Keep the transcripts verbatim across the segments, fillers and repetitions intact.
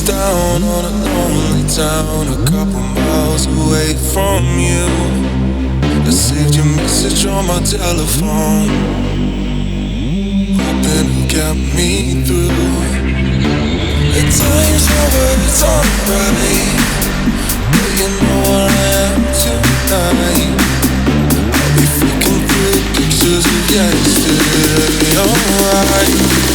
down on a lonely town, a couple miles away from you. I saved your message on my telephone, hoping it got me through. At times my words aren't right, but you know where I am tonight. I'll be flicking through pictures of yesterday, alright.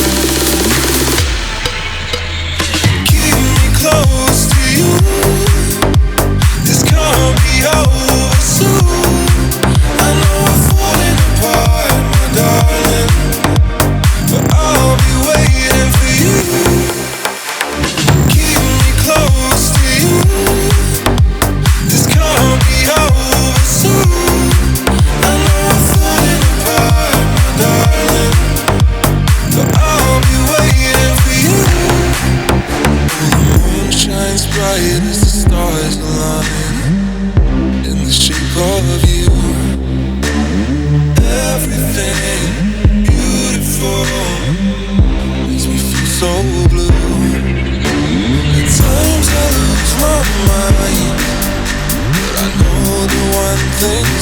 Close to you, this can't be over soon. I know we're falling apart, my darling, but I'll be waiting for you. Keep me close to you, this can't be over soon. I know we're falling apart, my darling, but I'll be waiting for you. Shines bright as the stars align in the shape of you. Everything beautiful makes me feel so blue. At times I lose my mind, but I know the one thing